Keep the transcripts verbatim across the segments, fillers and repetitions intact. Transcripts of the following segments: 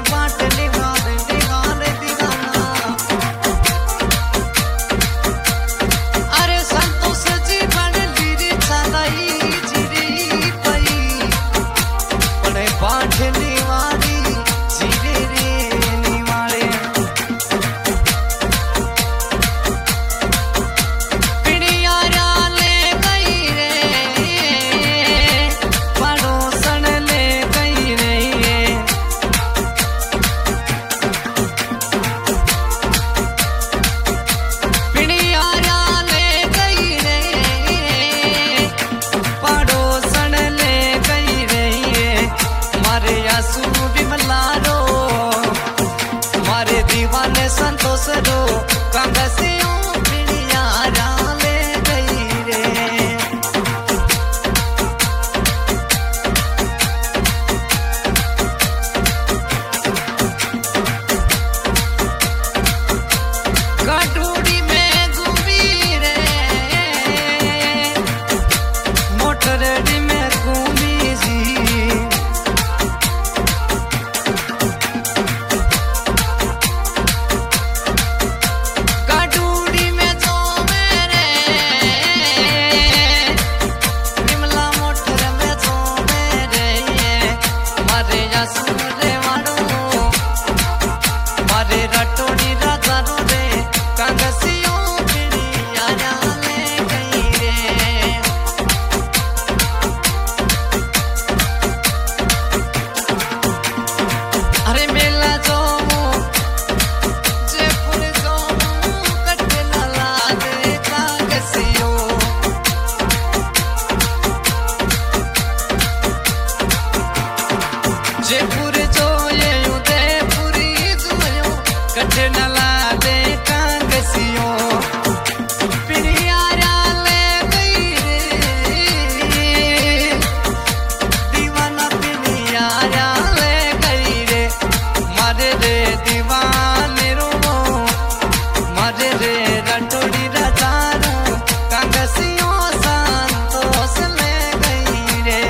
संतोष रो कांगसियों पिड़िया ले गई रे। कटोरी में घूमी रे मोटरडी में घूमी जी। जयपुर जो ये उदयपुरी जो कटे नला दे कांगसियों पिड़ियारा ले गई रे। दीवाना पिड़ियारा ले गई रे। मारे रे दीवाने रो मारे रे रटोड़ी रजारू कांगसियों संतोष ले गई रे।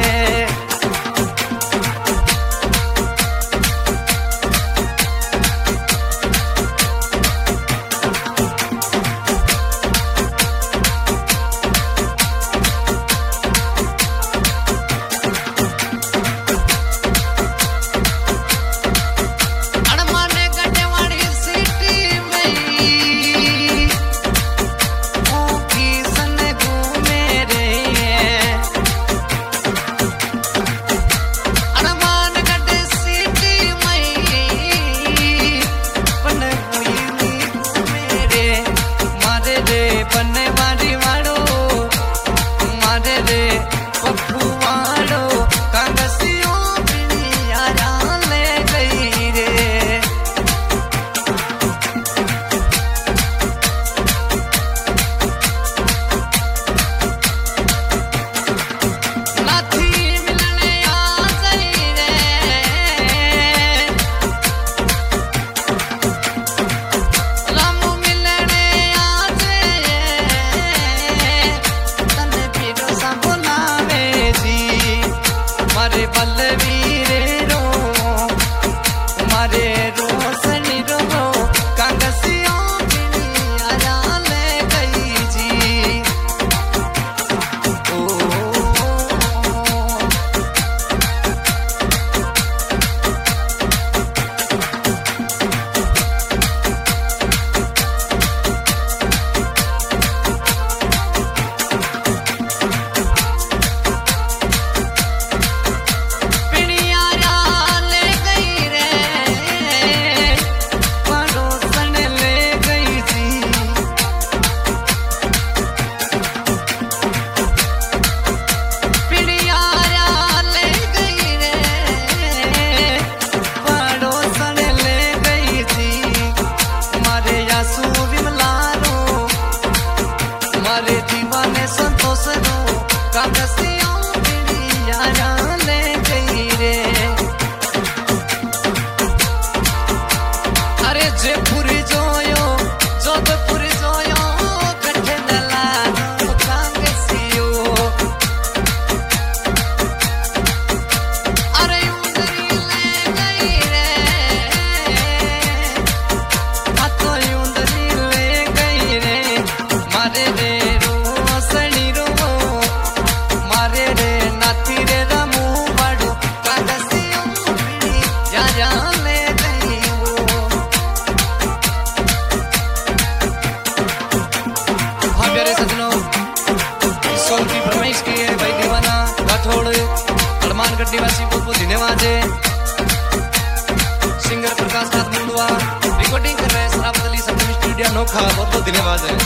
अनोखा, बहुत बहुत धन्यवाद है।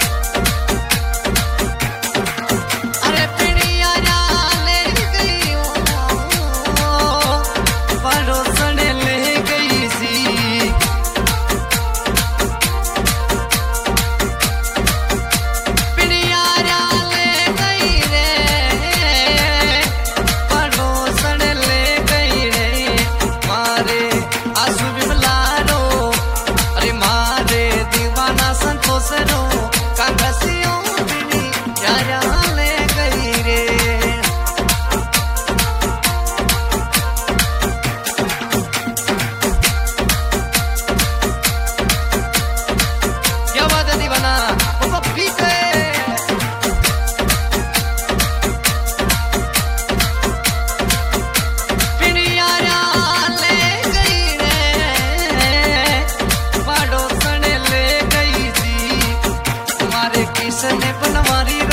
अरे पिड़िया ले गई पड़ोसन ले गई सी, पिड़िया ले गई रे पड़ोसन ले गई रे, मारे आंसू बिमला रो, अरे मारे दीवाना संतोष रो, कांगसियों बिनी यारा ले गई रे। क्या बात है दीवाना, वो पप्पी पे पिड़िया ले गई रे पड़ोसन ले गई सी, तुम्हारे किसने बनवारी